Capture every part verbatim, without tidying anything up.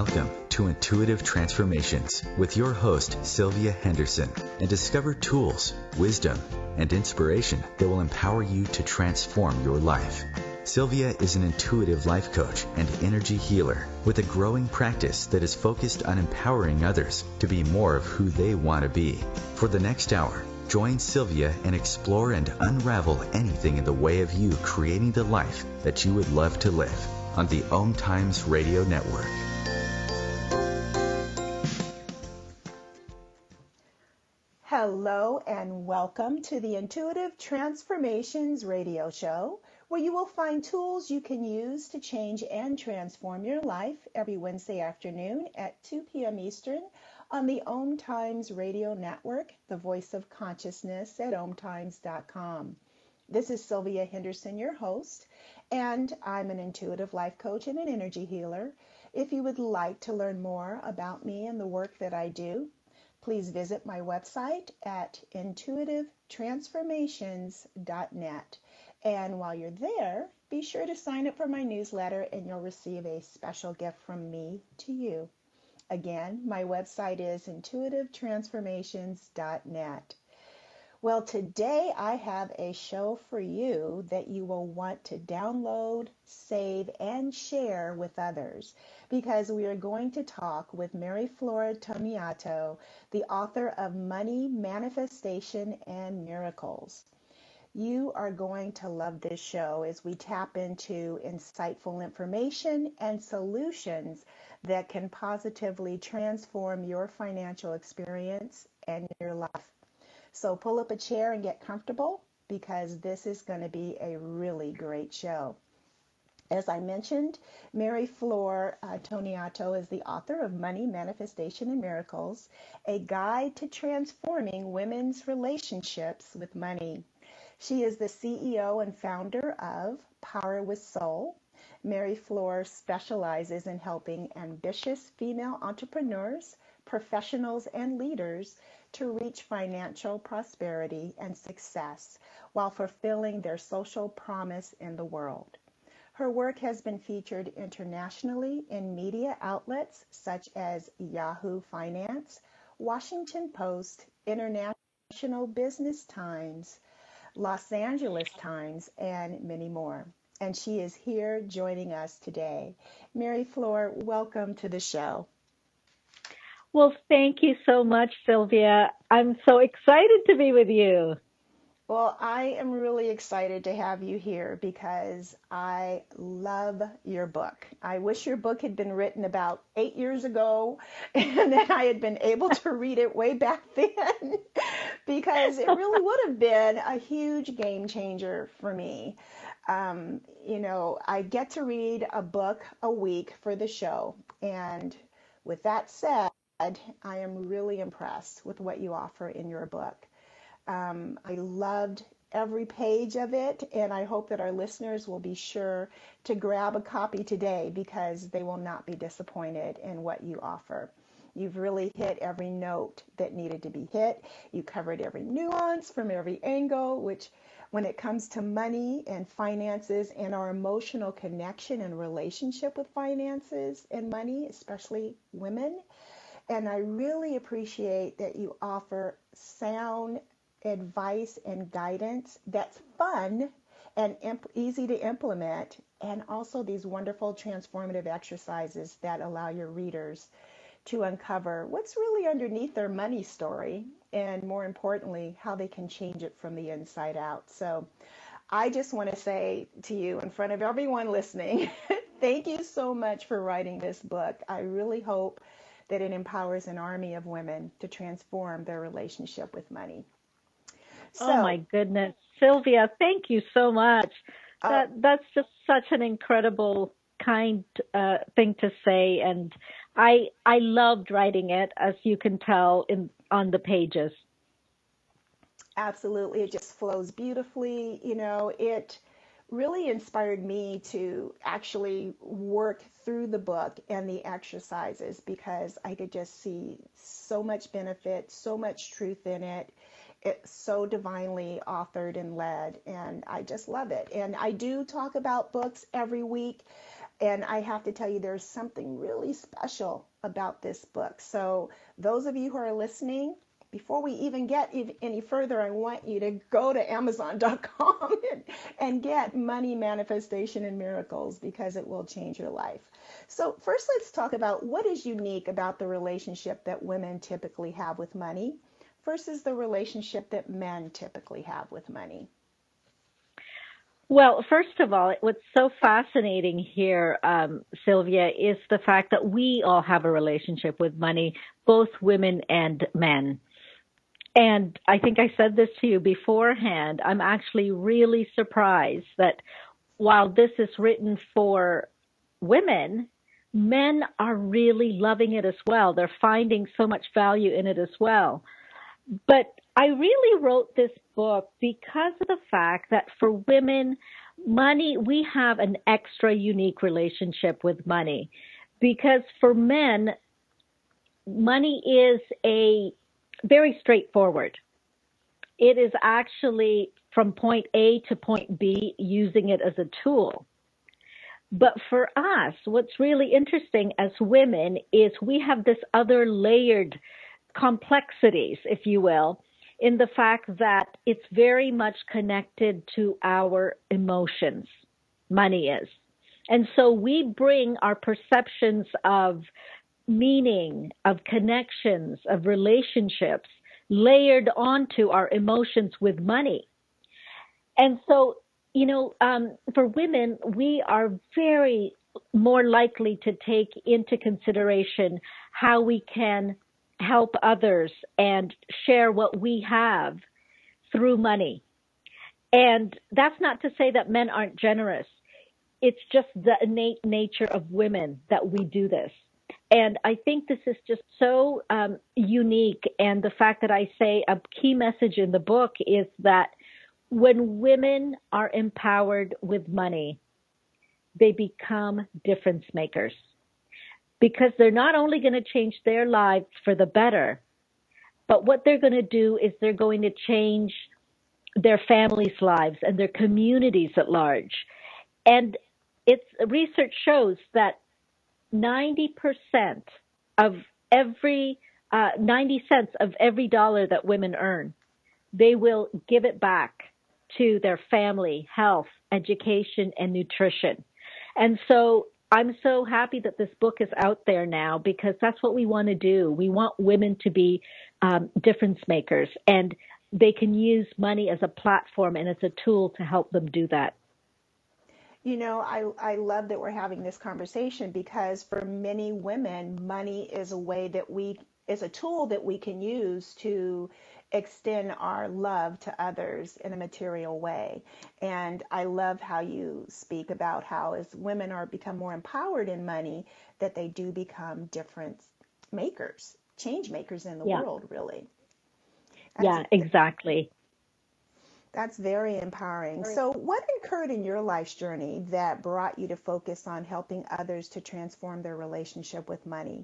Welcome to Intuitive Transformations with your host, Sylvia Henderson, and discover tools, wisdom, and inspiration that will empower you to transform your life. Sylvia is an intuitive life coach and energy healer with a growing practice that is focused on empowering others to be more of who they want to be. For the next hour, join Sylvia and explore and unravel anything in the way of you creating the life that you would love to live on the Om Times Radio Network. Hello and welcome to the Intuitive Transformations Radio Show, where you will find tools you can use to change and transform your life every Wednesday afternoon at two p.m. Eastern on the Om Times Radio Network, the voice of consciousness at om times dot com. This is Sylvia Henderson, your host, and I'm an intuitive life coach and an energy healer. If you would like to learn more about me and the work that I do, please visit my website at intuitive transformations dot net. And while you're there, be sure to sign up for my newsletter and you'll receive a special gift from me to you. Again, my website is intuitive transformations dot net. Well, today I have a show for you that you will want to download, save, and share with others, because we are going to talk with Mary Flora Toniato, the author of Money, Manifestation, and Miracles. You are going to love this show as we tap into insightful information and solutions that can positively transform your financial experience and your life. So pull up a chair and get comfortable, because this is going to be a really great show. As I mentioned, Mary Flora uh, Toniato is the author of Money, Manifestation, and Miracles, a guide to transforming women's relationships with money. She is the C E O and founder of Power with Soul. Mary Flora specializes in helping ambitious female entrepreneurs, professionals, and leaders to reach financial prosperity and success while fulfilling their social promise in the world. Her work has been featured internationally in media outlets such as Yahoo Finance, Washington Post, International Business Times, Los Angeles Times, and many more. And she is here joining us today. Mary Flora, welcome to the show. Well, thank you so much, Sylvia. I'm so excited to be with you. Well, I am really excited to have you here because I love your book. I wish your book had been written about eight years ago and that I had been able to read it way back then, because it really would have been a huge game changer for me. Um, you know, I get to read a book a week for the show. And with that said, I am really impressed with what you offer in your book. Um, I loved every page of it, and I hope that our listeners will be sure to grab a copy today, because they will not be disappointed in what you offer. You've really hit every note that needed to be hit. You covered every nuance from every angle, which when it comes to money and finances and our emotional connection and relationship with finances and money, especially women. And I really appreciate that you offer sound advice and guidance that's fun and imp- easy to implement, and also these wonderful transformative exercises that allow your readers to uncover what's really underneath their money story, and more importantly, how they can change it from the inside out. So I just want to say to you, in front of everyone listening, thank you so much for writing this book. I really hope that it empowers an army of women to transform their relationship with money. So, oh my goodness, Sylvia, thank you so much. uh, That that's just such an incredible, kind uh, thing to say, and I I loved writing it, as you can tell in on the pages. absolutely, it just flows beautifully. You know, it really inspired me to actually work through the book and the exercises, because I could just see so much benefit, so much truth in it. It's so divinely authored and led, and I just love it. And I do talk about books every week, And I have to tell you, there's something really special about this book. So those of you who are listening, before we even get any further, I want you to go to amazon dot com and, and get Money, Manifestation, and Miracles, because it will change your life. So first, let's talk about what is unique about the relationship that women typically have with money versus the relationship that men typically have with money. Well, first of all, what's so fascinating here, um, Sylvia, is the fact that we all have a relationship with money, both women and men. And I think I said this to you beforehand. I'm actually really surprised that while this is written for women, men are really loving it as well. They're finding so much value in it as well. But I really wrote this book because of the fact that for women, money, we have an extra unique relationship with money. Because for men, money is a very straightforward. It is actually from point A to point B, using it as a tool. But for us, what's really interesting as women is we have this other layered complexities, if you will, in the fact that it's very much connected to our emotions. Money is. And so we bring our perceptions of meaning, of connections, of relationships layered onto our emotions with money. And so, you know, um, for women, we are very more likely to take into consideration how we can help others and share what we have through money. And that's not to say that men aren't generous. It's just the innate nature of women that we do this. And I think this is just so um, unique. And the fact that I say a key message in the book is that when women are empowered with money, they become difference makers. Because they're not only going to change their lives for the better, but what they're going to do is they're going to change their families' lives and their communities at large. And it's research shows that ninety percent of every, uh, ninety cents of every dollar that women earn, they will give it back to their family, health, education, and nutrition. And so I'm so happy that this book is out there now, because that's what we want to do. We want women to be um, difference makers, and they can use money as a platform and as a tool to help them do that. You know, I, I love that we're having this conversation, because for many women, money is a way that we, is a tool that we can use to extend our love to others in a material way. And I love how you speak about how as women are become more empowered in money, that they do become difference makers, change makers in the Yeah. world, really. That's, yeah, exactly. That's very empowering. So what occurred in your life's journey that brought you to focus on helping others to transform their relationship with money?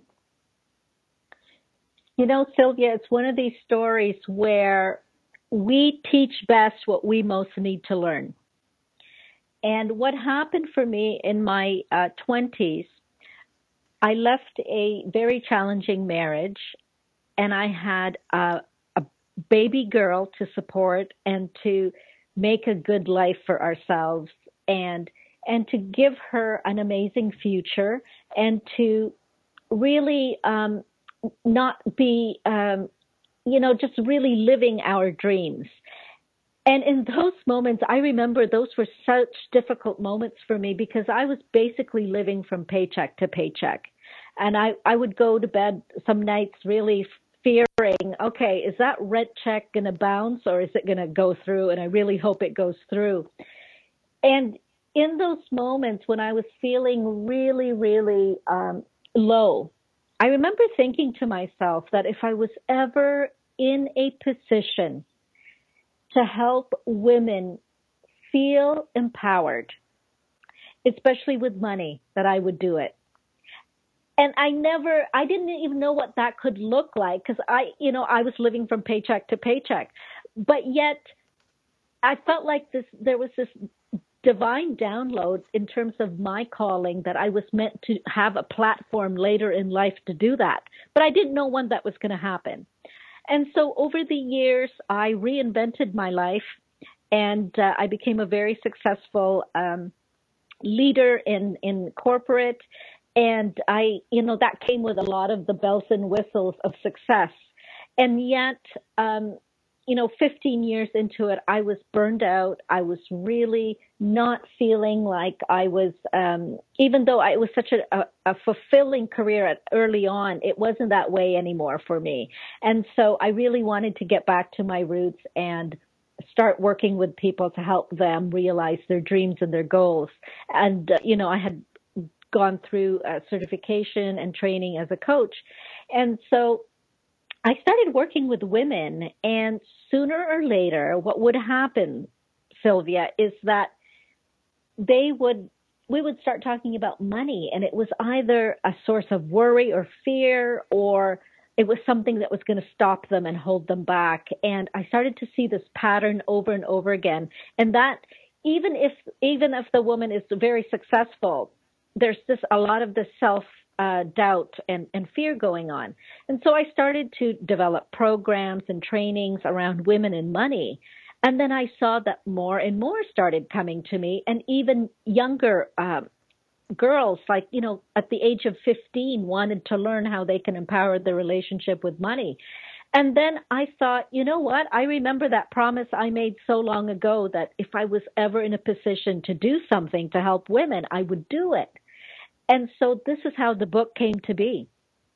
You know, Sylvia, it's one of these stories where we teach best what we most need to learn. And what happened for me in my uh, twenties, I left a very challenging marriage, and I had a, a baby girl to support and to make a good life for ourselves, and and to give her an amazing future, and to really um, not be, um, you know, just really living our dreams. And in those moments, I remember those were such difficult moments for me, because I was basically living from paycheck to paycheck. And I, I would go to bed some nights really fearing, okay, is that rent check going to bounce, or is it going to go through? And I really hope it goes through. And in those moments when I was feeling really, really um, low, I remember thinking to myself that if I was ever in a position to help women feel empowered, especially with money, that I would do it. And I never, I didn't even know what that could look like, because I, you know, I was living from paycheck to paycheck. But yet I felt like this, there was this divine downloads in terms of my calling, that I was meant to have a platform later in life to do that. But I didn't know when that was going to happen. And so over the years, I reinvented my life, and uh, I became a very successful um, leader in, in corporate. And I, you know, that came with a lot of the bells and whistles of success. And yet, um, you know, fifteen years into it, I was burned out. I was really not feeling like I was, um, even though I, it was such a, a, a fulfilling career at, early on, it wasn't that way anymore for me. And so I really wanted to get back to my roots and start working with people to help them realize their dreams and their goals. And, uh, you know, I had gone through uh, certification and training as a coach. And so I started working with women, and sooner or later, what would happen, Sylvia, is that they would, we would start talking about money, and it was either a source of worry or fear, or it was something that was going to stop them and hold them back. And I started to see this pattern over and over again. And that even if, even if the woman is very successful, there's just a lot of this self uh, doubt and, and fear going on. And so I started to develop programs and trainings around women and money. And then I saw that more and more started coming to me, and even younger uh, girls, like, you know, at the age of fifteen, wanted to learn how they can empower their relationship with money. And then I thought, you know what? I remember that promise I made so long ago that if I was ever in a position to do something to help women, I would do it. And so this is how the book came to be.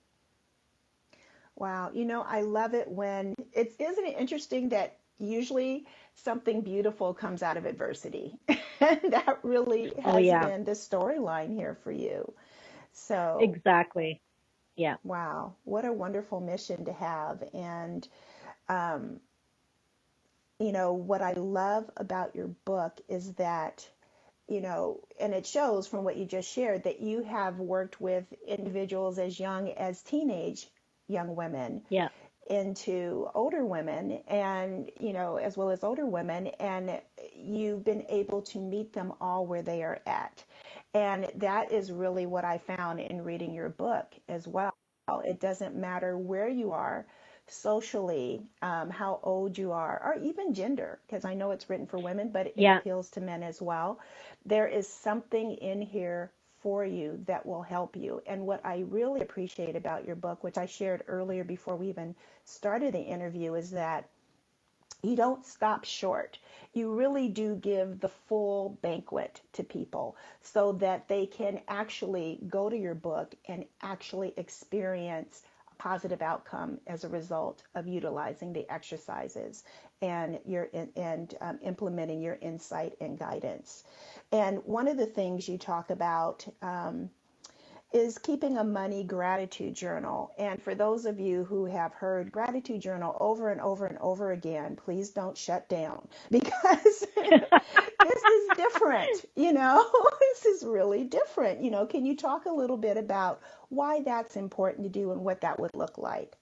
Wow. You know, I love it when it's, isn't it interesting that usually something beautiful comes out of adversity? And that really has Oh, yeah. been the storyline here for you. So Exactly. Yeah. wow, what a wonderful mission to have. And, um, you know, what I love about your book is that, you know, and it shows from what you just shared that you have worked with individuals as young as teenage young women Yeah. into older women, and, you know, as well as older women, and you've been able to meet them all where they are at. And that is really what I found in reading your book as well. It doesn't matter where you are socially, um, how old you are, or even gender, because I know it's written for women, but it Yeah. appeals to men as well. There is something in here for you that will help you. And what I really appreciate about your book, which I shared earlier before we even started the interview, is that you don't stop short. You really do give the full banquet to people so that they can actually go to your book and actually experience a positive outcome as a result of utilizing the exercises and your and um, implementing your insight and guidance. And one of the things you talk about um, is keeping a money gratitude journal. And for those of you who have heard gratitude journal over and over and over again, please don't shut down, because this is different, you know, this is really different. You know, can you talk a little bit about why that's important to do and what that would look like?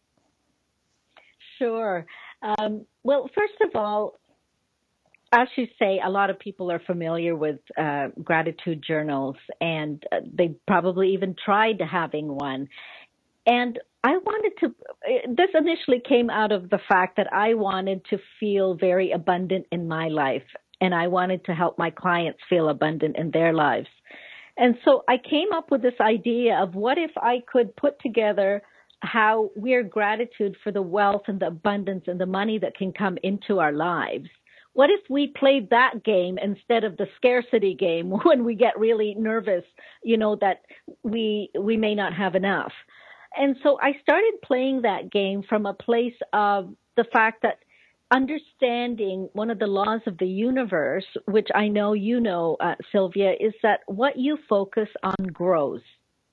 Sure. Um, well, first of all, as you say, a lot of people are familiar with uh, gratitude journals, and uh, they probably even tried having one. And I wanted to, this initially came out of the fact that I wanted to feel very abundant in my life, and I wanted to help my clients feel abundant in their lives. And so I came up with this idea of what if I could put together how we're gratitude for the wealth and the abundance and the money that can come into our lives. What if we played that game instead of the scarcity game when we get really nervous, you know, that we we may not have enough? And so I started playing that game from a place of the fact that understanding one of the laws of the universe, which I know you know, uh, Sylvia, is that what you focus on grows.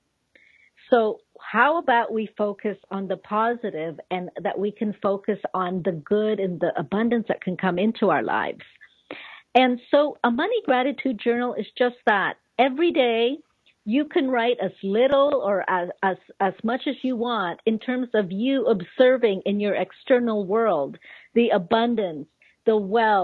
So how about we focus on the positive, and that we can focus on the good and the abundance that can come into our lives? And so a money gratitude journal is just that. Every day you can write as little or as, as, as much as you want in terms of you observing in your external world the abundance, the wealth,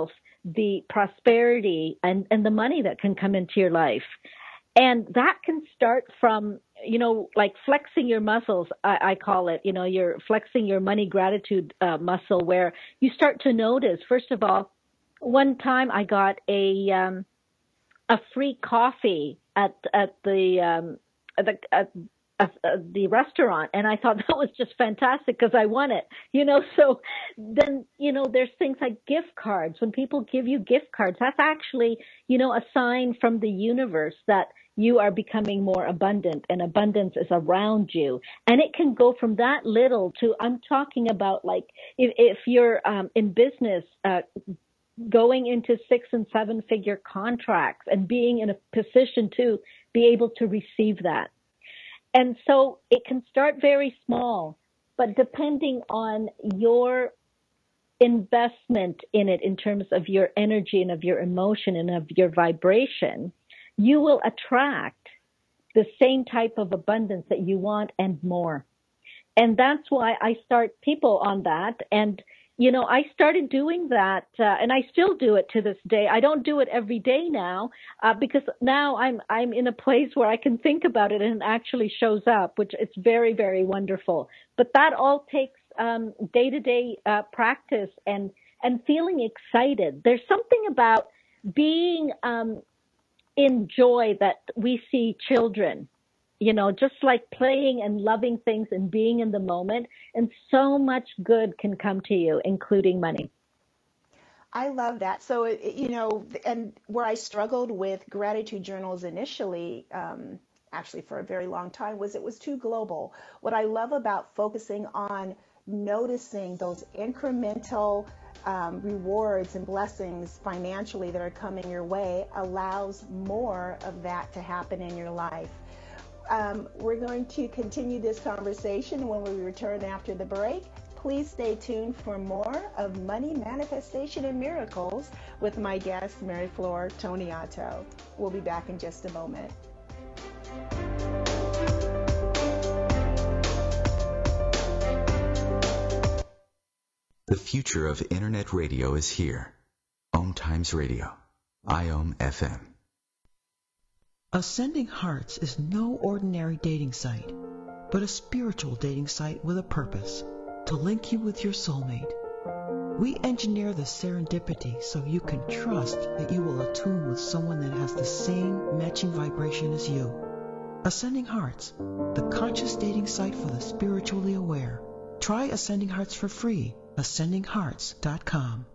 the prosperity and, and the money that can come into your life. And that can start from, you know, like flexing your muscles, I, I call it, you know, you're flexing your money gratitude uh, muscle, where you start to notice, first of all, one time I got a, um, a free coffee at, at the, um, at the, at, at the restaurant. And I thought that was just fantastic because I won it, you know. So then, you know, there's things like gift cards. When people give you gift cards, that's actually, you know, a sign from the universe that you are becoming more abundant, and abundance is around you. And it can go from that little to, I'm talking about like, if, if you're um, in business, uh, going into six and seven figure contracts and being in a position to be able to receive that. And so it can start very small, but depending on your investment in it in terms of your energy and of your emotion and of your vibration, you will attract the same type of abundance that you want and more. And that's why I start people on that. And, you know, I started doing that, uh, and I still do it to this day. I don't do it every day now, uh, because now I'm, I'm in a place where I can think about it and it actually shows up, which it's very, very wonderful. But that all takes, um, day-to-day, uh, practice and, and feeling excited. There's something about being, um, in joy that we see children, you know, just like playing and loving things and being in the moment, and so much good can come to you, including money. I love that. So, it- you know, and where I struggled with gratitude journals initially, um, actually for a very long time, was it was too global. What I love about focusing on noticing those incremental um, rewards and blessings financially that are coming your way allows more of that to happen in your life. Um, we're going to continue this conversation when we return after the break. Please stay tuned for more of Money Manifestation and Miracles with my guest, Mary Flor Toniato. We'll be back in just a moment. The future of Internet radio is here. Om Times Radio, I O M F M. Ascending Hearts is no ordinary dating site, but a spiritual dating site with a purpose, to link you with your soulmate. We engineer the serendipity so you can trust that you will attune with someone that has the same matching vibration as you. Ascending Hearts, the conscious dating site for the spiritually aware. Try Ascending Hearts for free, ascending hearts dot com.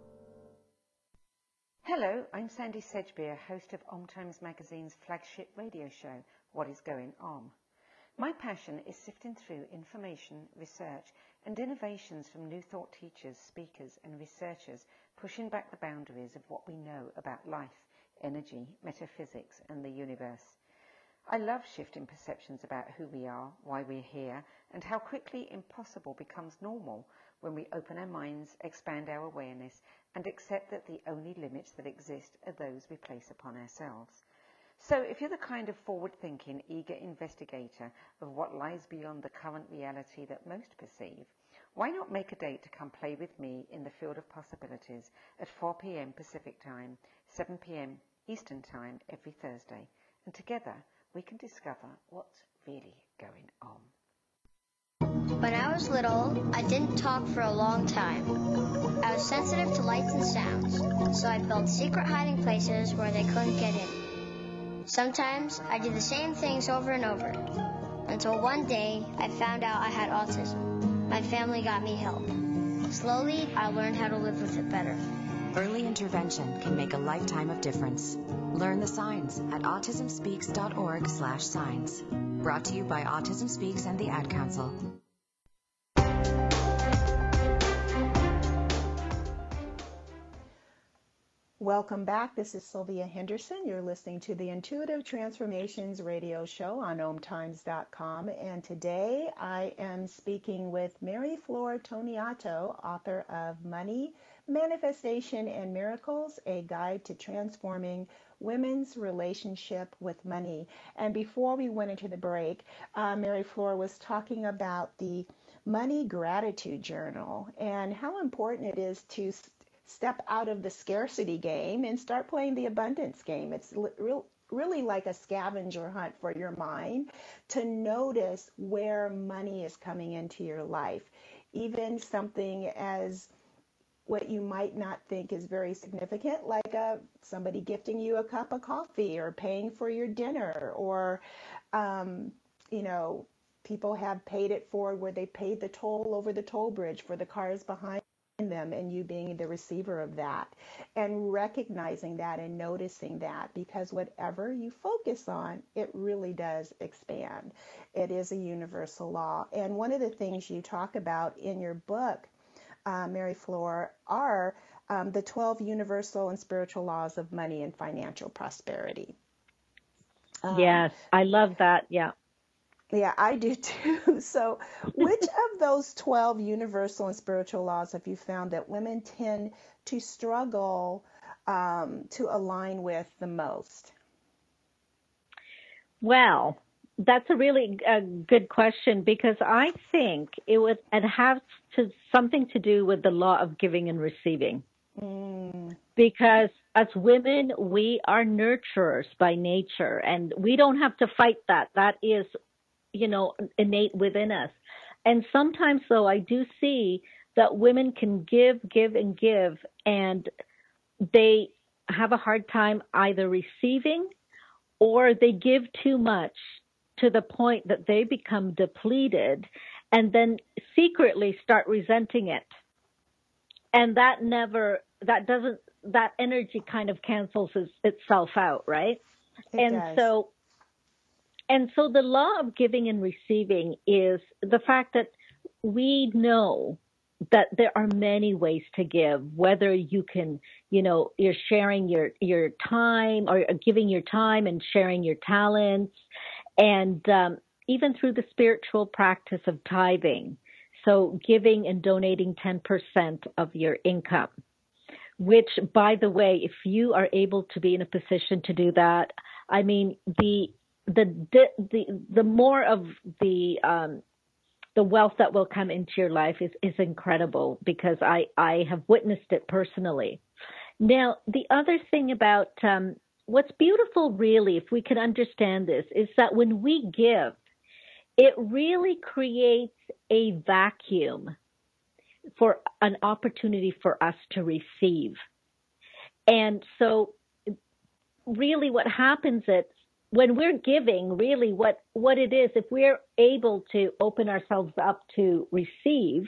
Hello, I'm Sandy Sedgbeer, host of Om Times Magazine's flagship radio show, What is Going On? My passion is sifting through information, research, and innovations from new thought teachers, speakers, and researchers pushing back the boundaries of what we know about life, energy, metaphysics, and the universe. I love shifting perceptions about who we are, why we're here, and how quickly impossible becomes normal when we open our minds, expand our awareness, and accept that the only limits that exist are those we place upon ourselves. So if you're the kind of forward-thinking, eager investigator of what lies beyond the current reality that most perceive, why not make a date to come play with me in the field of possibilities at four p.m. Pacific Time, seven p.m. Eastern Time every Thursday, and together we can discover what's really going on. When I was little, I didn't talk for a long time. I was sensitive to lights and sounds, so I built secret hiding places where they couldn't get in. Sometimes I did the same things over and over, until one day I found out I had autism. My family got me help. Slowly, I learned how to live with it better. Early intervention can make a lifetime of difference. Learn the signs at autism speaks dot org slash signs. Brought to you by Autism Speaks and the Ad Council. Welcome back. This is Sylvia Henderson. You're listening to the Intuitive Transformations radio show on om times dot com. And today I am speaking with Mary Flor Toniato, author of Money, Manifestation and Miracles, a guide to transforming women's relationship with money. And before we went into the break, uh, Mary Flor was talking about the Money Gratitude Journal and how important it is to step out of the scarcity game and start playing the abundance game. It's real, really like a scavenger hunt for your mind to notice where money is coming into your life. Even something as what you might not think is very significant, like a, somebody gifting you a cup of coffee or paying for your dinner, or, um, you know, people have paid it forward where they paid the toll over the toll bridge for the cars behind them, and you being the receiver of that, and recognizing that and noticing that, because whatever you focus on, it really does expand. It is a universal law. And one of the things you talk about in your book, uh, Mary Flor, are um, the twelve universal and spiritual laws of money and financial prosperity. Um, Yes, I love that. Yeah. Yeah, I do too. So, which of those twelve universal and spiritual laws have you found that women tend to struggle um, to align with the most? Well, that's a really uh, good question, because I think it would it has to something to do with the law of giving and receiving. Mm, Because as women, we are nurturers by nature, and we don't have to fight that. That is, you know, innate within us. And sometimes, though, I do see that women can give, give, and give, and they have a hard time either receiving, or they give too much to the point that they become depleted and then secretly start resenting it. And that never, that doesn't, that energy kind of cancels itself out, right? it And does. so, and so the law of giving and receiving is the fact that we know that there are many ways to give, whether you can, you know, you're sharing your, your time, or giving your time and sharing your talents, and um, even through the spiritual practice of tithing. So giving and donating ten percent of your income, which, by the way, if you are able to be in a position to do that, I mean, the, the, the, the more of the, um, the wealth that will come into your life is, is incredible, because I, I have witnessed it personally. Now, the other thing about um, what's beautiful, really, if we can understand this, is that when we give, it really creates a vacuum for an opportunity for us to receive. And so really what happens is, when we're giving, really what, what it is, if we're able to open ourselves up to receive,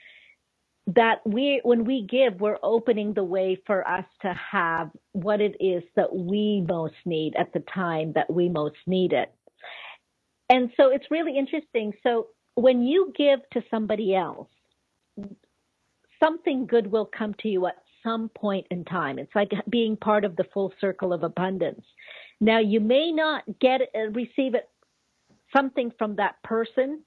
that we, when we give, we're opening the way for us to have what it is that we most need at the time that we most need it. And so it's really interesting. So when you give to somebody else, something good will come to you at some point in time. It's like being part of the full circle of abundance. Now, you may not get uh, receive it, something from that person,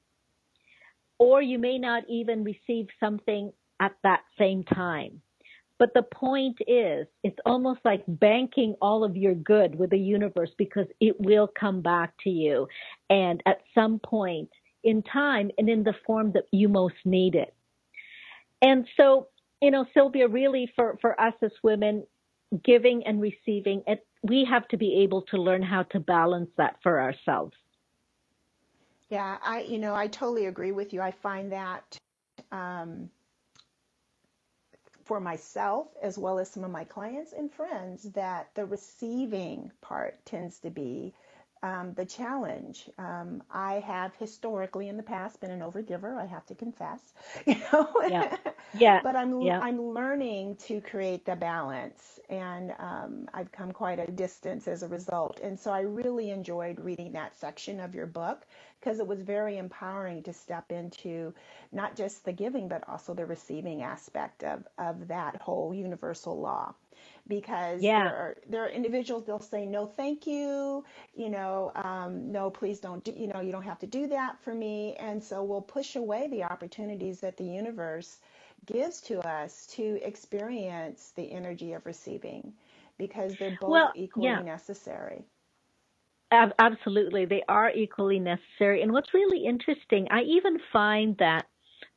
or you may not even receive something at that same time. But the point is, it's almost like banking all of your good with the universe, because it will come back to you, and at some point in time and in the form that you most need it. And so, you know, Sylvia, really for, for us as women, giving and receiving, it, we have to be able to learn how to balance that for ourselves. Yeah, I, you know, I totally agree with you. I find that um, for myself, as well as some of my clients and friends, that the receiving part tends to be um, the challenge. Um, I have historically in the past been an overgiver, I have to confess, you know, Yeah. Yeah. but I'm Yeah. I'm learning to create the balance, and um, I've come quite a distance as a result. And so I really enjoyed reading that section of your book, because it was very empowering to step into not just the giving, but also the receiving aspect of, of that whole universal law. Because Yeah. there are there are individuals, they'll say no, thank you, you know, um, no, please don't do, you know, you don't have to do that for me, and so we'll push away the opportunities that the universe gives to us to experience the energy of receiving, because they're both Well, equally yeah. necessary. Ab- Absolutely. They are equally necessary. And what's really interesting, I even find that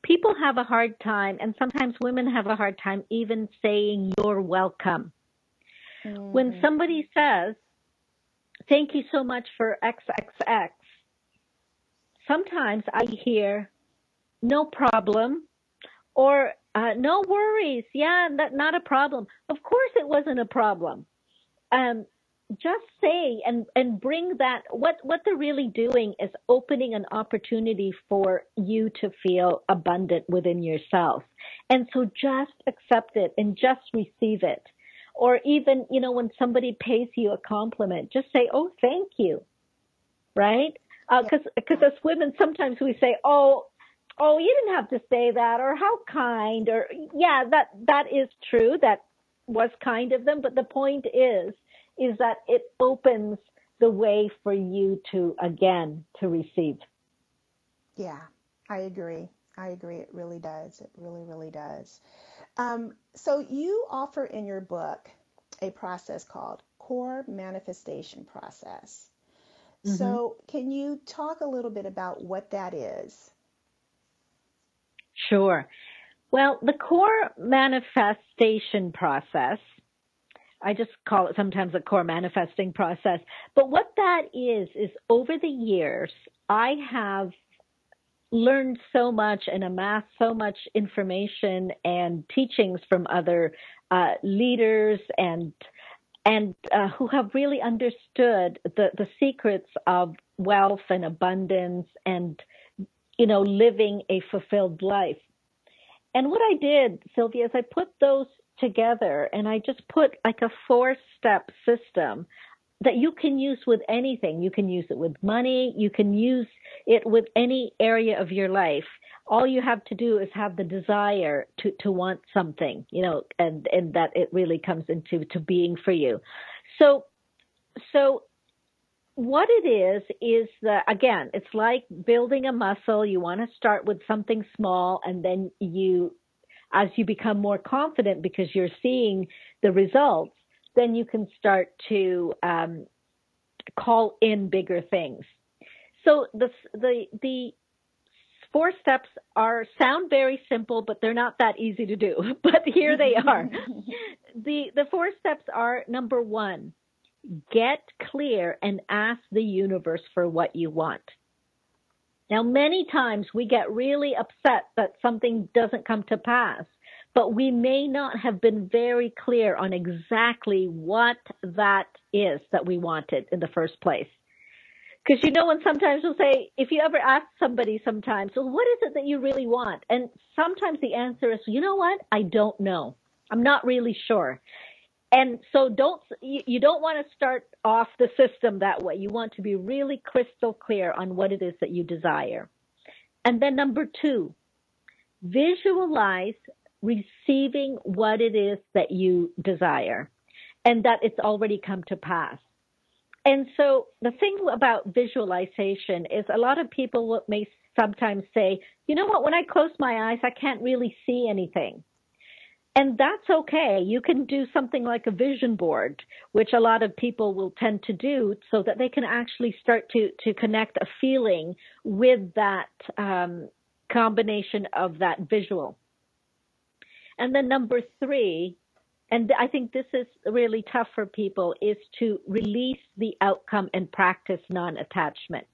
people have a hard time, and sometimes women have a hard time even saying you're welcome. Mm-hmm. When somebody says, thank you so much for X X X, sometimes I hear, no problem, or uh, no worries, yeah, that, not a problem. Of course it wasn't a problem. Um, just say and, and bring that, what, what they're really doing is opening an opportunity for you to feel abundant within yourself. And so just accept it and just receive it. Or even, you know, when somebody pays you a compliment, just say, oh, thank you, right? Because uh, because as women, sometimes we say, oh, oh, you didn't have to say that, or how kind, or yeah, that that is true. That was kind of them. But the point is, is that it opens the way for you to, again, to receive. Yeah, I agree. I agree. It really does. It really, really does. Um, so you offer in your book a process called Core Manifestation Process. Mm-hmm. So can you talk a little bit about what that is? Sure. Well, the core manifestation process, I just call it sometimes a core manifesting process. But what that is, is over the years, I have learned so much and amassed so much information and teachings from other uh, leaders and and uh, who have really understood the, the secrets of wealth and abundance and, you know, living a fulfilled life. And what I did, Sylvia, is I put those together and I just put like a four-step system that you can use with anything. You can use it with money. You can use it with any area of your life. All you have to do is have the desire to, to want something, you know, and, and that it really comes into to being for you. So, so what it is, is that, again, it's like building a muscle. You want to start with something small, and then you, as you become more confident because you're seeing the results, then you can start to um, call in bigger things. So the the the four steps are sound very simple, but they're not that easy to do. But here they are. the The four steps are: number one, get clear and ask the universe for what you want. Now, many times we get really upset that something doesn't come to pass, but we may not have been very clear on exactly what that is that we wanted in the first place. Because, you know, when sometimes we'll say, if you ever ask somebody sometimes, well, what is it that you really want? And sometimes the answer is, you know what? I don't know. I'm not really sure. And so don't, you don't want to start off the system that way. You want to be really crystal clear on what it is that you desire. And then number two, visualize receiving what it is that you desire and that it's already come to pass. And so the thing about visualization is a lot of people may sometimes say, you know what, when I close my eyes, I can't really see anything. And that's okay. You can do something like a vision board, which a lot of people will tend to do so that they can actually start to, to connect a feeling with that um, combination of that visual. And then number three, and I think this is really tough for people, is to release the outcome and practice non-attachment.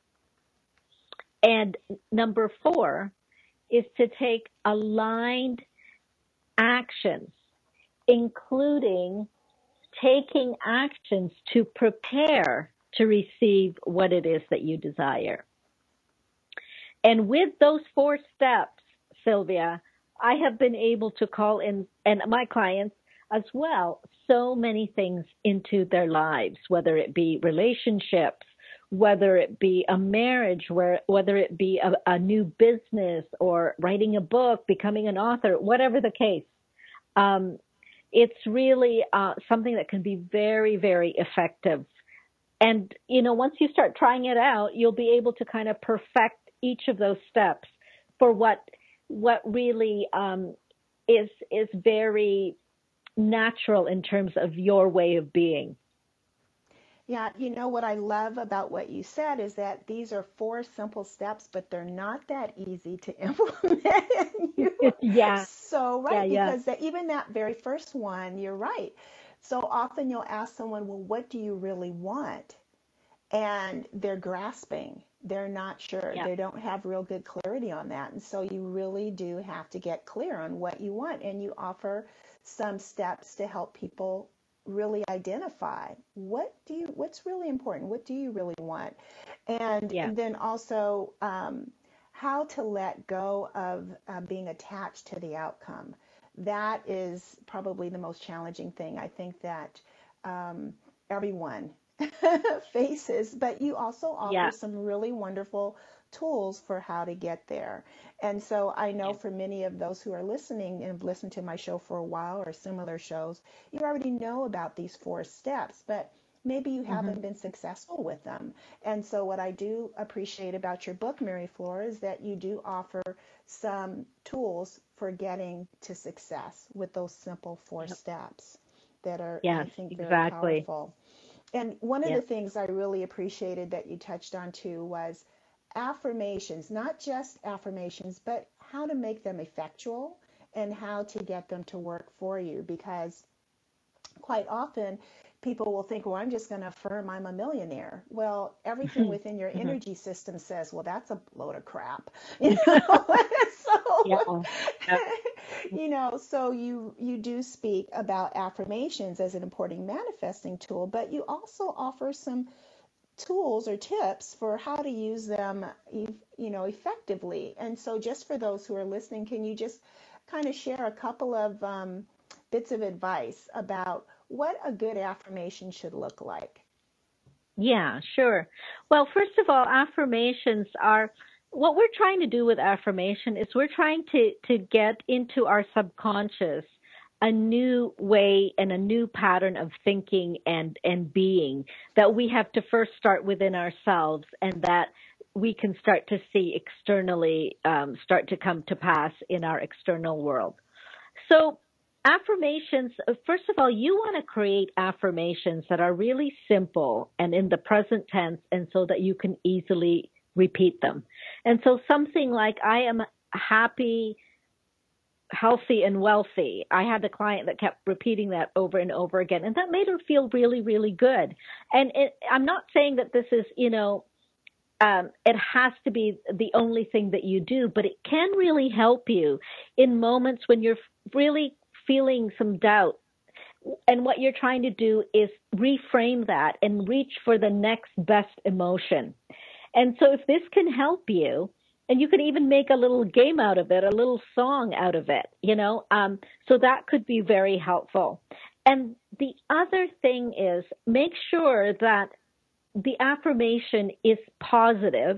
And number four is to take aligned actions, including taking actions to prepare to receive what it is that you desire. And with those four steps, Sylvia, I have been able to call in, and my clients as well, so many things into their lives, whether it be relationships, whether it be a marriage, where, whether it be a, a new business or writing a book, becoming an author, whatever the case. Um, it's really uh, something that can be very, very effective. And, you know, once you start trying it out, you'll be able to kind of perfect each of those steps for what what really um, is is very natural in terms of your way of being. Yeah, you know what I love about what you said is that these are four simple steps, but they're not that easy to implement. And you are Yeah, so yeah, right, yeah, because that even that very first one, you're right. So often you'll ask someone, well, what do you really want? And they're grasping. They're not sure. yeah, They don't have real good clarity on that. And so you really do have to get clear on what you want. And you offer some steps to help people really identify what do you what's really important, what do you really want, and yeah, then also um, how to let go of uh, being attached to the outcome. That is probably the most challenging thing. I think that um, everyone faces, but you also offer yeah, some really wonderful tools for how to get there. And so I know yeah. for many of those who are listening and have listened to my show for a while or similar shows, you already know about these four steps, but maybe you Hmm. haven't been successful with them. And so what I do appreciate about your book, Mary Flora, is that you do offer some tools for getting to success with those simple four Yep. steps that are, I Yes, think, very exactly. powerful. And one of Yeah. the things I really appreciated that you touched on too was affirmations, not just affirmations, but how to make them effectual and how to get them to work for you. Because quite often people will think, well, I'm just going to affirm I'm a millionaire. Well, everything within your Hmm. energy system says, well, that's a load of crap. You know, Yeah. so, Yeah. you know, so you, you do speak about affirmations as an important manifesting tool, but you also offer some tools or tips for how to use them, you know, effectively. And so just for those who are listening, can you just kind of share a couple of um, bits of advice about what a good affirmation should look like? Yeah, sure. Well, first of all, affirmations are what we're trying to do with affirmation is we're trying to to get into our subconscious a new way and a new pattern of thinking and and being that we have to first start within ourselves and that we can start to see externally um, start to come to pass in our external world. So affirmations, uh, first of all, you want to create affirmations that are really simple and in the present tense and so that you can easily repeat them. And so something like, I am happy, healthy, and wealthy. I had a client that kept repeating that over and over again, and that made her feel really, really good. And it, I'm not saying that this is, you know, um, it has to be the only thing that you do, but it can really help you in moments when you're really feeling some doubt. And what you're trying to do is reframe that and reach for the next best emotion. And so if this can help you, and you can even make a little game out of it, a little song out of it, you know, um, so that could be very helpful. And the other thing is make sure that the affirmation is positive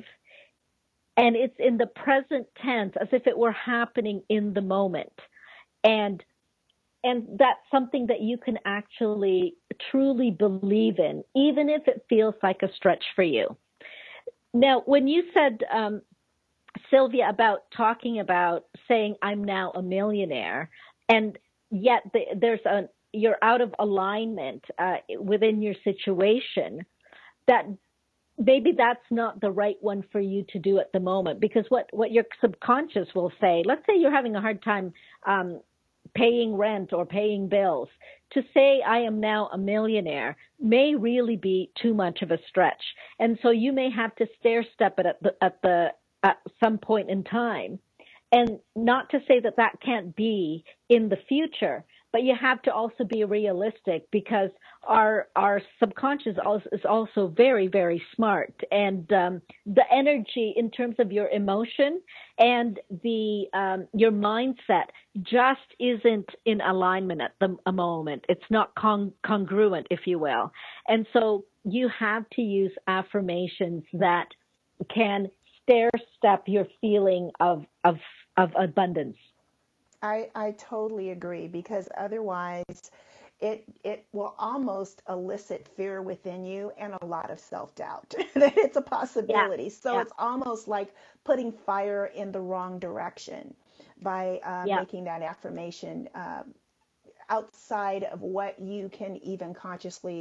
and it's in the present tense as if it were happening in the moment. And and that's something that you can actually truly believe in, even if it feels like a stretch for you. Now, when you said, um, Sylvia, about talking about saying I'm now a millionaire, and yet the, there's a you're out of alignment uh, within your situation, that maybe that's not the right one for you to do at the moment, because what what your subconscious will say, let's say you're having a hard time um paying rent or paying bills, to say I am now a millionaire may really be too much of a stretch, and so you may have to stair step it at the at the at some point in time. And not to say that that can't be in the future, but you have to also be realistic, because our our subconscious is also very, very smart, and um, the energy in terms of your emotion and the um, your mindset just isn't in alignment at the a moment. It's not con- congruent, if you will, and so you have to use affirmations that can stair step your feeling of of of abundance. I, I totally agree because otherwise it it will almost elicit fear within you and a lot of self-doubt that it's a Yeah, possibility. So yeah, it's almost like putting fire in the wrong direction by uh, yeah, making that affirmation uh, outside of what you can even consciously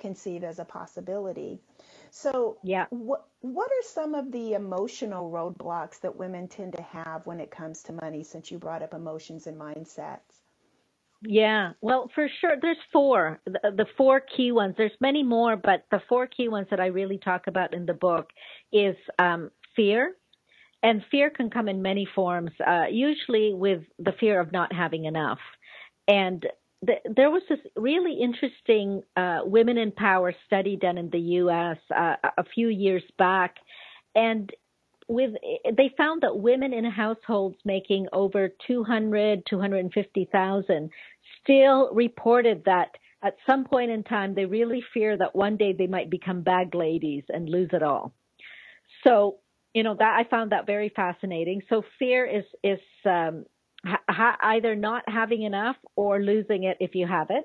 conceive as a possibility. So Yeah. what what are some of the emotional roadblocks that women tend to have when it comes to money, since you brought up emotions and mindsets? Yeah, well, for sure, there's four, the, the four key ones. There's many more, but the four key ones that I really talk about in the book is um, fear. And fear can come in many forms, uh, usually with the fear of not having enough. And th- there was this really interesting uh, Women in Power study done in the U S uh, a few years back. And with they found that women in households making over two hundred, two hundred fifty thousand still reported that at some point in time they really fear that one day they might become bag ladies and lose it all. So, you know, that I found that very fascinating. So fear is is um, ha- either not having enough or losing it if you have it.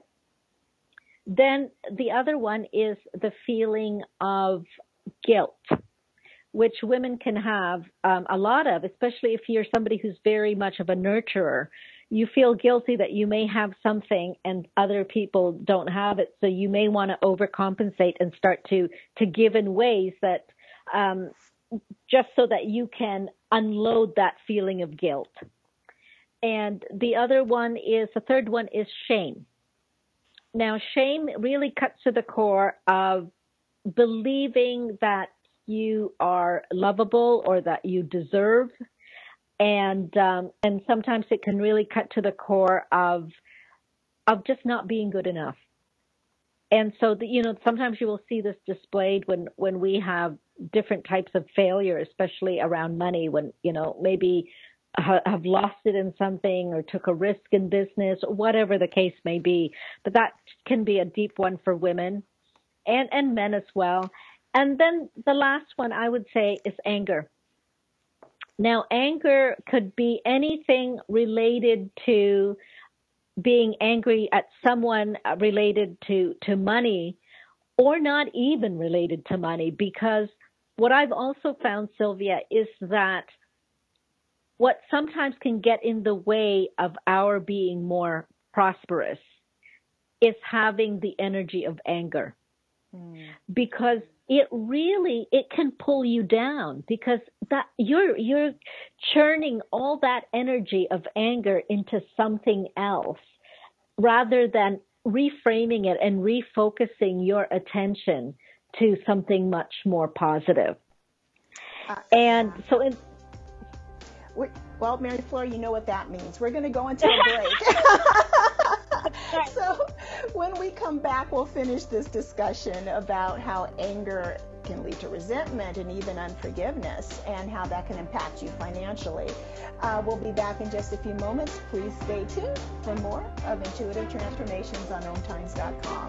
Then the other one is the feeling of guilt, which women can have um, a lot of, especially if you're somebody who's very much of a nurturer. You feel guilty that you may have something and other people don't have it, so you may want to overcompensate and start to, to give in ways that um, just so that you can unload that feeling of guilt. And the other one is, the third one is shame. Now, shame really cuts to the core of believing that you are lovable or that you deserve. And um, and sometimes it can really cut to the core of of just not being good enough. And so, the, you know, sometimes you will see this displayed when, when we have different types of failure, especially around money, when, you know, maybe ha- have lost it in something or took a risk in business, or whatever the case may be. But that can be a deep one for women and, and men as well. And then the last one I would say is anger. Now, anger could be anything related to being angry at someone related to, to money, or not even related to money, because what I've also found, Sylvia, is that what sometimes can get in the way of our being more prosperous is having the energy of anger. Mm. Because it really, it can pull you down, because that you're, you're churning all that energy of anger into something else rather than reframing it and refocusing your attention to something much more positive. Uh, and yeah. so in, We're, well, Mary Fleur, you know what that means. We're going to go into a break. So when we come back, we'll finish this discussion about how anger can lead to resentment and even unforgiveness, and how that can impact you financially. Uh, we'll be back in just a few moments. Please stay tuned for more of Intuitive Transformations on Om Times dot com.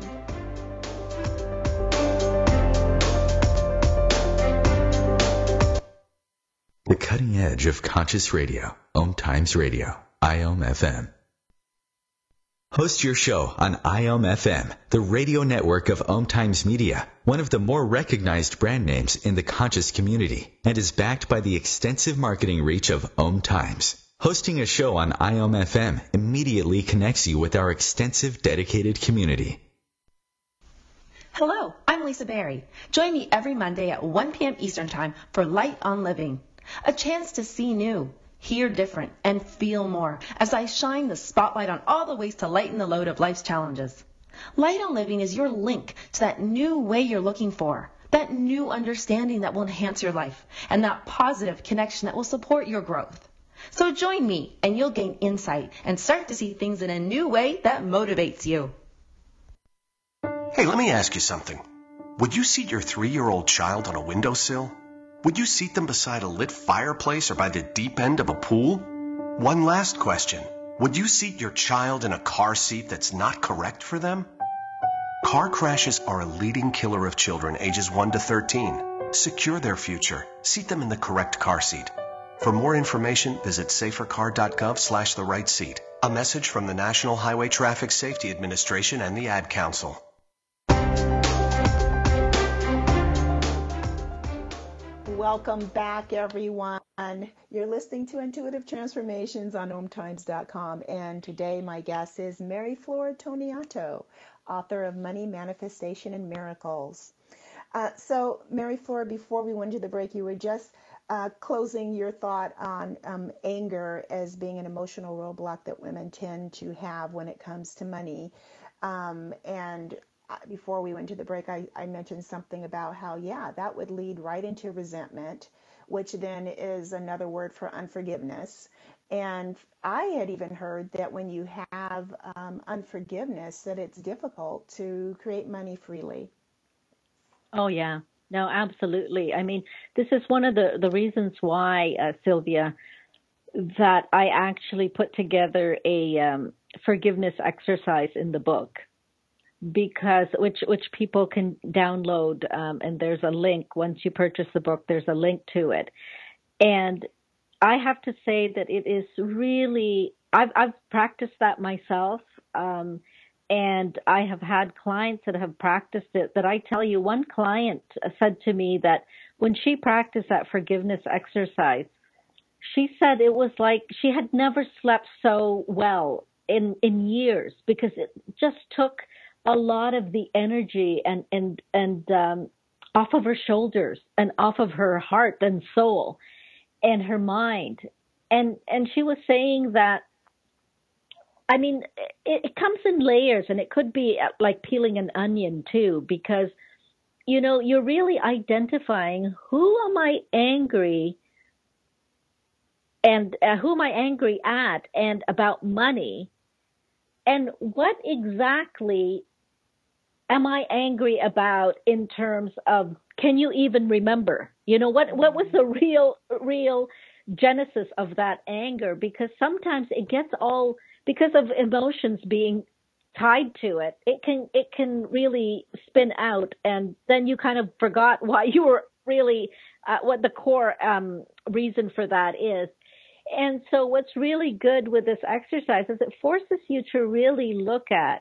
The cutting edge of conscious radio, Om Times Radio, I O M F M. Host your show on I O M F M, the radio network of Om Times Media, one of the more recognized brand names in the conscious community, and is backed by the extensive marketing reach of Om Times. Hosting a show on I O M F M immediately connects you with our extensive dedicated community. Hello, I'm Lisa Berry. Join me every Monday at one p.m. Eastern Time for Light on Living, a chance to see new, hear different, and feel more as I shine the spotlight on all the ways to lighten the load of life's challenges. Light on Living is your link to that new way you're looking for, that new understanding that will enhance your life, and that positive connection that will support your growth. So join me and you'll gain insight and start to see things in a new way that motivates you. Hey, let me ask you something. Would you seat your three-year-old child on a windowsill? Would you seat them beside a lit fireplace or by the deep end of a pool? One last question. Would you seat your child in a car seat that's not correct for them? Car crashes are a leading killer of children ages one to thirteen. Secure their future. Seat them in the correct car seat. For more information, visit safercar.gov slash the right seat. A message from the National Highway Traffic Safety Administration and the Ad Council. Welcome back, everyone. You're listening to Intuitive Transformations on Om Times dot com, and today my guest is Mary Fleur Toniato, author of Money, Manifestation, and Miracles. Uh, so, Mary Flora, before we went to the break, you were just uh, closing your thought on um, anger as being an emotional roadblock that women tend to have when it comes to money. Um, and before we went to the break, I, I mentioned something about how, yeah, that would lead right into resentment, which then is another word for unforgiveness. And I had even heard that when you have um, unforgiveness, that it's difficult to create money freely. Oh, yeah. No, absolutely. I mean, this is one of the, the reasons why, uh, Sylvia, that I actually put together a um, forgiveness exercise in the book, because which which people can download, um, and there's a link. Once you purchase the book, there's a link to it. And I have to say that it is really, I've, I've practiced that myself. Um, and I have had clients that have practiced it, that I tell you, one client said to me that when she practiced that forgiveness exercise, she said it was like she had never slept so well in, in years, because it just took a lot of the energy and, and, and, um, off of her shoulders and off of her heart and soul and her mind. And, and she was saying that, I mean, it, it comes in layers, and it could be like peeling an onion too, because, you know, you're really identifying, who am I angry and uh, who am I angry at and about money, and what exactly am I angry about in terms of, can you even remember? You know, what, what was the real, real genesis of that anger? Because sometimes it gets all, because of emotions being tied to it, it can, it can really spin out. And then you kind of forgot why you were really, uh, what the core um, reason for that is. And so what's really good with this exercise is it forces you to really look at,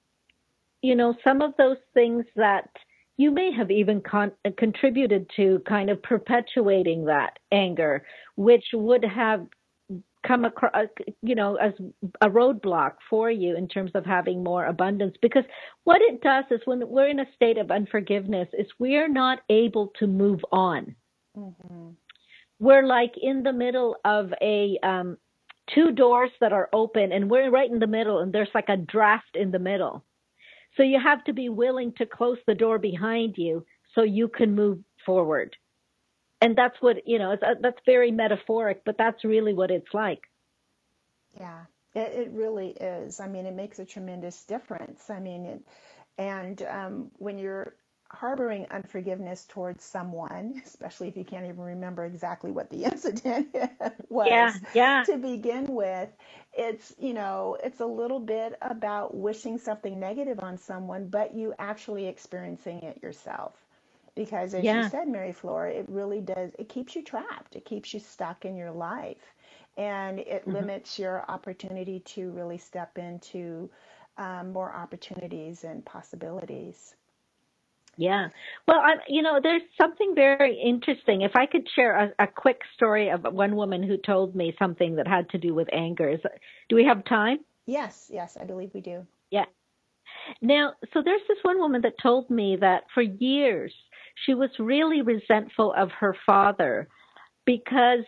you know, some of those things that you may have even con- contributed to kind of perpetuating that anger, which would have come across, you know, as a roadblock for you in terms of having more abundance. Because what it does is, when we're in a state of unforgiveness, is we're not able to move on. Mm-hmm. We're like in the middle of a um, two doors that are open, and we're right in the middle, and there's like a draft in the middle. So you have to be willing to close the door behind you so you can move forward. And that's what, you know, it's, uh, that's very metaphoric, but that's really what it's like. Yeah, it, it really is. I mean, it makes a tremendous difference. I mean, it, and um, when you're harboring unforgiveness towards someone, especially if you can't even remember exactly what the incident was yeah, yeah. to begin with, it's, you know, it's a little bit about wishing something negative on someone, but you actually experiencing it yourself. Because as yeah. you said, Mary Flora, it really does, it keeps you trapped. It keeps you stuck in your life. And it mm-hmm. limits your opportunity to really step into um, more opportunities and possibilities. Yeah. Well, I, you know, there's something very interesting. If I could share a, a quick story of one woman who told me something that had to do with anger. Is, do we have time? Yes, yes, I believe we do. Yeah. Now, so there's this one woman that told me that for years she was really resentful of her father because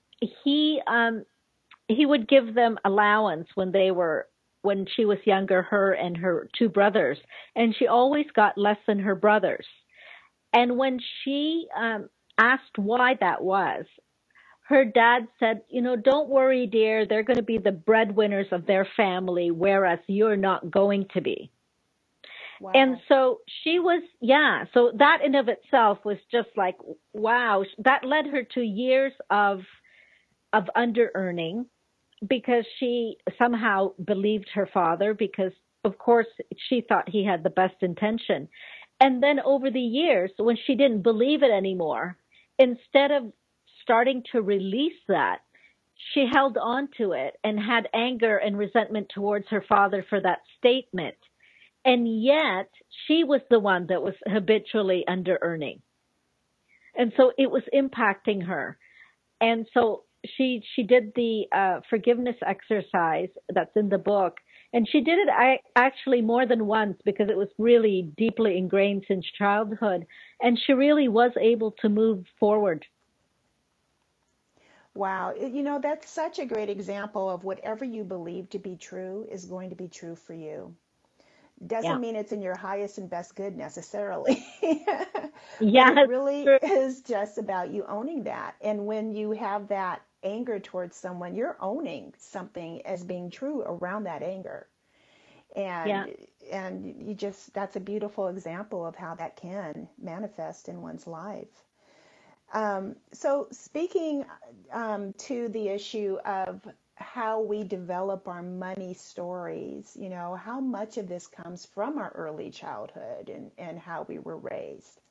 he um he would give them allowance when they were when she was younger, her and her two brothers, and she always got less than her brothers. And when she um asked why that was, her dad said, you know, don't worry, dear, they're going to be the breadwinners of their family, whereas you're not going to be. Wow. And so she was, yeah, so that in of itself was just like, wow, that led her to years of, of under-earning because she somehow believed her father because, of course, she thought he had the best intention. And then over the years, when she didn't believe it anymore, instead of starting to release that, she held on to it and had anger and resentment towards her father for that statement. And yet she was the one that was habitually under earning. And so it was impacting her. And so she, she did the uh, forgiveness exercise that's in the book. And she did it I, actually more than once because it was really deeply ingrained since childhood. And she really was able to move forward. Wow. You know, that's such a great example of whatever you believe to be true is going to be true for you. Doesn't Yeah. mean it's in your highest and best good necessarily. Yeah. But it really is just about you owning that. And when you have that anger towards someone, you're owning something as being true around that anger. And Yeah. and you just that's a beautiful example of how that can manifest in one's life. Um, so speaking um, to the issue of how we develop our money stories, you know, how much of this comes from our early childhood and, and how we were raised?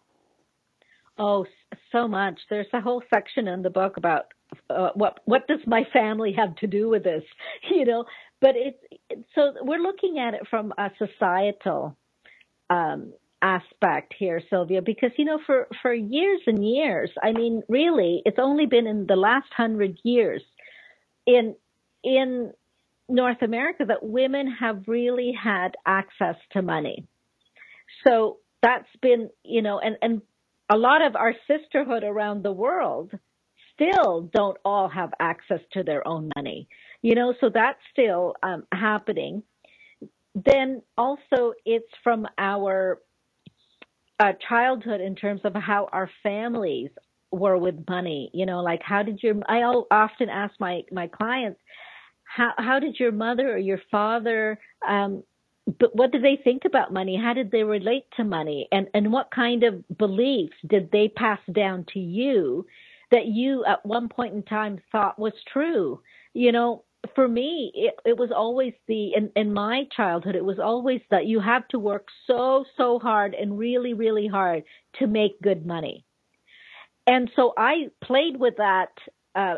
Oh, s- so much. There's a whole section in the book about uh, what what does my family have to do with this, you know? But it's it- so we're looking at it from a societal um, aspect here, Sylvia, because you know, for for years and years, I mean, really, it's only been in the last hundred years in in North America that women have really had access to money. So that's been, you know, and, and a lot of our sisterhood around the world still don't all have access to their own money, you know, so that's still um, happening. Then also it's from our uh, childhood in terms of how our families were with money, you know, like how did your, I often ask my, my clients, how, how did your mother or your father, um, but what did they think about money? How did they relate to money? And, and what kind of beliefs did they pass down to you that you at one point in time thought was true? You know, for me, it, it was always the, in, in my childhood, it was always that you have to work so, so hard and really, really hard to make good money. And so I played with that, uh,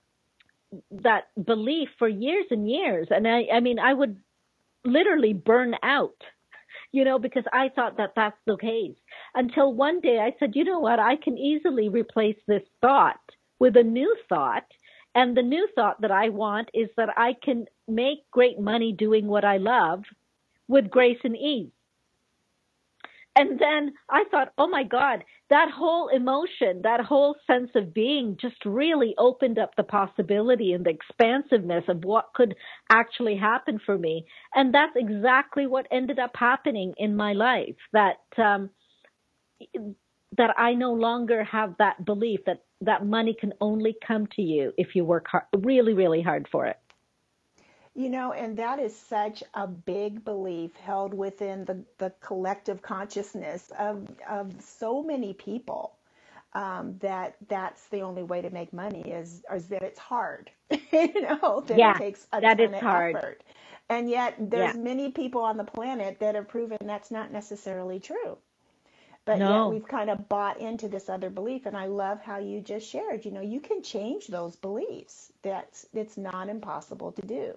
that belief for years and years. And I, I mean, I would literally burn out, you know, because I thought that that's the case until one day I said, you know what, I can easily replace this thought with a new thought. And the new thought that I want is that I can make great money doing what I love with grace and ease. And then I thought, oh my God, that whole emotion, that whole sense of being just really opened up the possibility and the expansiveness of what could actually happen for me. And that's exactly what ended up happening in my life, that, um, that I no longer have that belief that, that money can only come to you if you work hard, really, really hard for it. You know, and that is such a big belief held within the, the collective consciousness of, of so many people, um, that that's the only way to make money is, is that it's hard, you know, that Yeah, it takes a that is ton of hard. effort. And yet there's Yeah. many people on the planet that have proven that's not necessarily true. But yet No. we've kind of bought into this other belief. And I love how you just shared, you know, you can change those beliefs. That's, it's not impossible to do.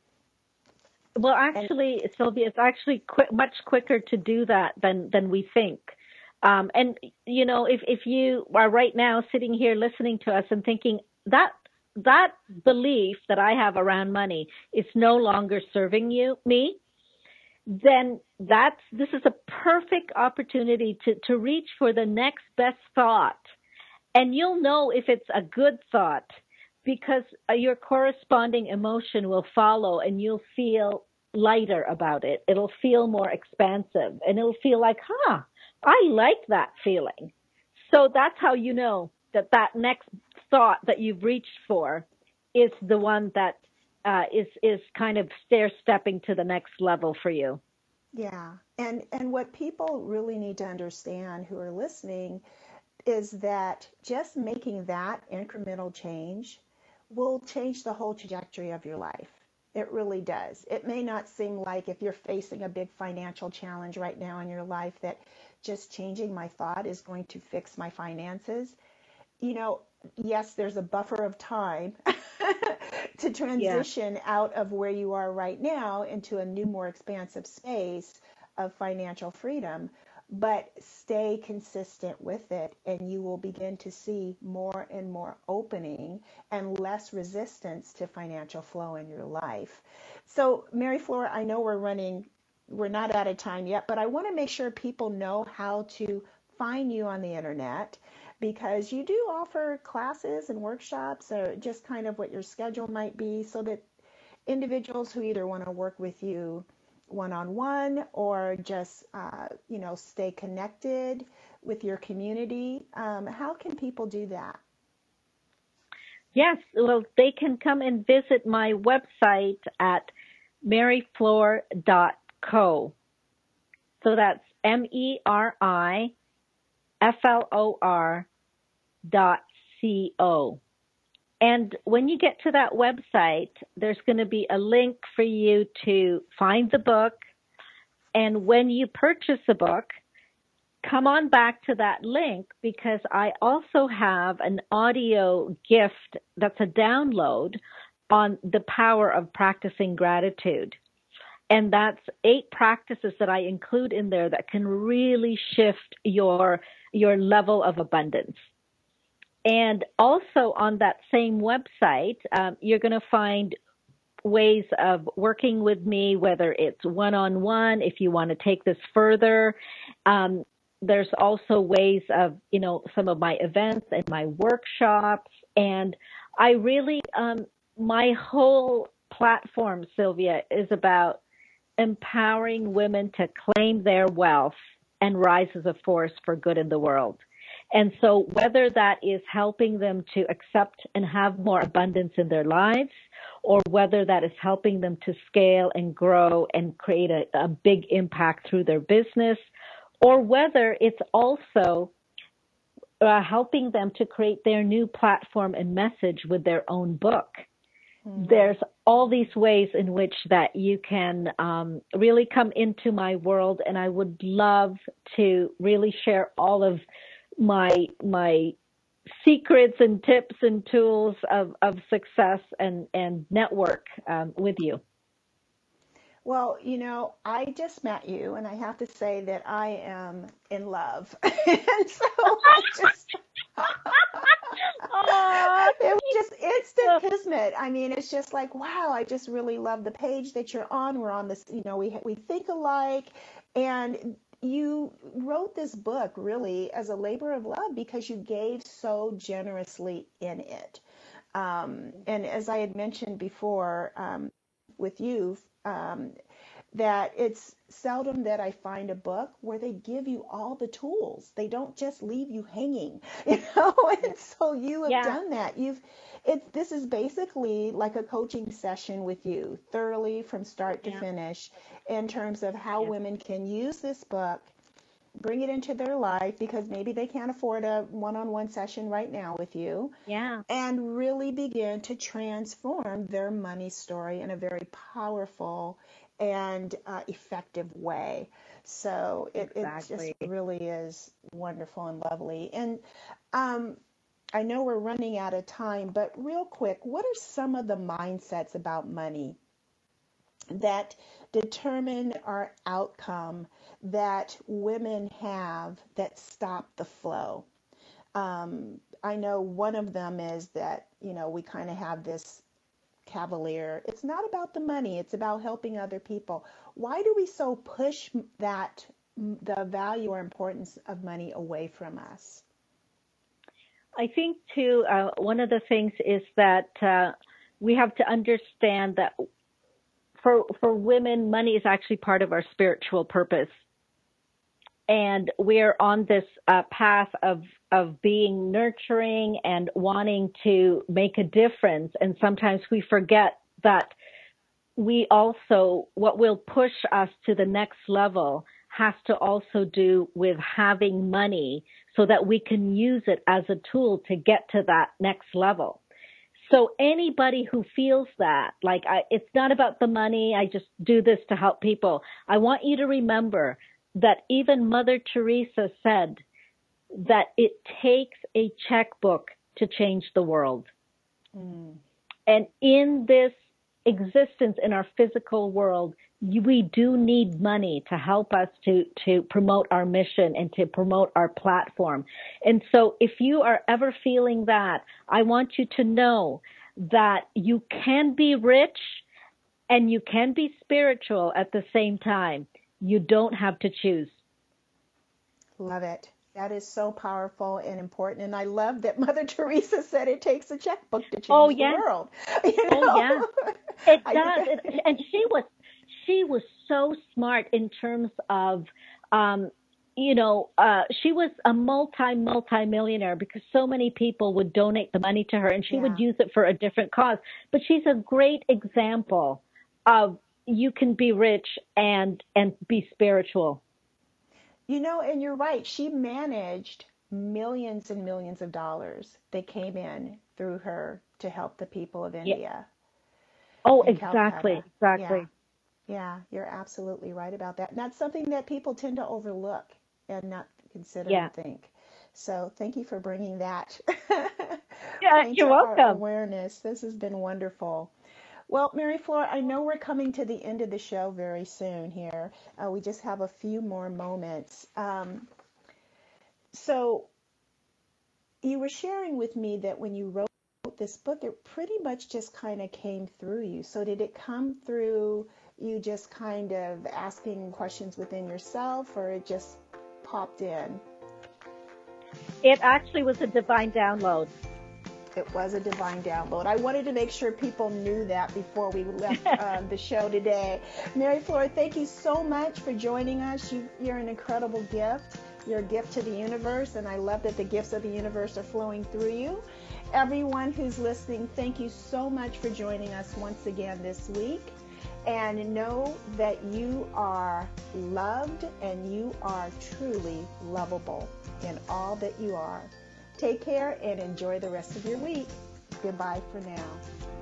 Well, And actually, Sylvia, it's actually quick, much quicker to do that than than we think. Um, and you know, if if you are right now sitting here listening to us and thinking that that belief that I have around money is no longer serving you me, then that's this is a perfect opportunity to to reach for the next best thought, and you'll know if it's a good thought because uh, your corresponding emotion will follow and you'll feel lighter about it. It'll feel more expansive and it'll feel like, huh, I like that feeling. So that's how you know that that next thought that you've reached for is the one that uh, is, is kind of stair stepping to the next level for you. yeah, and and what people really need to understand who are listening is that just making that incremental change will change the whole trajectory of your life. It really does. It may not seem like if you're facing a big financial challenge right now in your life that just changing my thought is going to fix my finances. You know, yes, there's a buffer of time to Yeah. transition out of where you are right now into a new, more expansive space of financial freedom. but stay consistent with it, and you will begin to see more and more opening and less resistance to financial flow in your life. So, Mary Flora, I know we're running, we're not out of time yet, but I want to make sure people know how to find you on the internet, because you do offer classes and workshops, or just kind of what your schedule might be, so that individuals who either want to work with you one-on-one or just, uh, you know, stay connected with your community. Um, how can people do that? Yes, well, they can come and visit my website at mary flor dot co. So that's M E R I F L O R dot C O. And when you get to that website, there's going to be a link for you to find the book. And when you purchase a book, come on back to that link, because I also have an audio gift that's a download on the power of practicing gratitude. And that's eight practices that I include in there that can really shift your your level of abundance. And also on that same website, um, you're going to find ways of working with me, whether it's one-on-one, if you want to take this further. Um, there's also ways of, you know, some of my events and my workshops. And I really, um, my whole platform, Sylvia, is about empowering women to claim their wealth and rise as a force for good in the world. And so whether that is helping them to accept and have more abundance in their lives, or whether that is helping them to scale and grow and create a, a big impact through their business, or whether it's also uh, helping them to create their new platform and message with their own book. Mm-hmm. There's all these ways in which that you can um, really come into my world, and I would love to really share all of my my secrets and tips and tools of, of success and, and network um, with you. Well, you know, I just met you, and I have to say that I am in love. And so I just, it was just instant kismet. I mean, it's just like, wow, I just really love the page that you're on. We're on this, you know, we we think alike, and you wrote this book really as a labor of love because you gave so generously in it. Um, and as I had mentioned before um, with you, um, that it's seldom that I find a book where they give you all the tools. They don't just leave you hanging, you know. And so you have yeah. done that. You've it. This is basically like a coaching session with you, thoroughly from start to yeah. finish, in terms of how yeah. women can use this book, bring it into their life, because maybe they can't afford a one-on-one session right now with you. Yeah. And really begin to transform their money story in a very powerful and uh, effective way. So it, exactly. it just really is wonderful and lovely. And um, I know we're running out of time, but real quick, what are some of the mindsets about money that determine our outcome that women have that stop the flow? Um, I know one of them is that, you know, we kind of have this cavalier. It's not about the money. It's about helping other people. Why do we so push that, the value or importance of money away from us? I think, too, uh, one of the things is that uh, we have to understand that for for women, money is actually part of our spiritual purpose. And we're on this uh, path of of being nurturing and wanting to make a difference. And sometimes we forget that we also, what will push us to the next level has to also do with having money so that we can use it as a tool to get to that next level. So anybody who feels that, like, I, it's not about the money, I just do this to help people, I want you to remember that even Mother Teresa said that it takes a checkbook to change the world. Mm. And in this existence in our physical world, we do need money to help us to, to promote our mission and to promote our platform. And so if you are ever feeling that, I want you to know that you can be rich and you can be spiritual at the same time. You don't have to choose. Love it. That is so powerful and important. And I love that Mother Teresa said it takes a checkbook to change oh, yeah. the world. You know? Oh, yeah. It does. It, and she was, she was so smart in terms of, um, you know, uh, she was a multi, multi-millionaire because so many people would donate the money to her and she yeah. would use it for a different cause. But she's a great example of you can be rich and, and be spiritual. You know, and you're right. She managed millions and millions of dollars that came in through her to help the people of India. Yeah. Oh, exactly, Calcutta. exactly. Yeah. yeah, you're absolutely right about that. And that's something that people tend to overlook and not consider yeah. and think. So thank you for bringing that yeah, you're welcome. Our awareness. This has been wonderful. Well, Mary Flora, I know we're coming to the end of the show very soon here. Uh, we just have a few more moments. Um, so you were sharing with me that when you wrote this book, it pretty much just kind of came through you. So did it come through you just kind of asking questions within yourself, or it just popped in? It actually was a divine download. It was a divine download. I wanted to make sure people knew that before we left uh, the show today. Mary Flora, thank you so much for joining us. You, you're an incredible gift. You're a gift to the universe, and I love that the gifts of the universe are flowing through you. Everyone who's listening, thank you so much for joining us once again this week. And know that you are loved and you are truly lovable in all that you are. Take care and enjoy the rest of your week. Goodbye for now.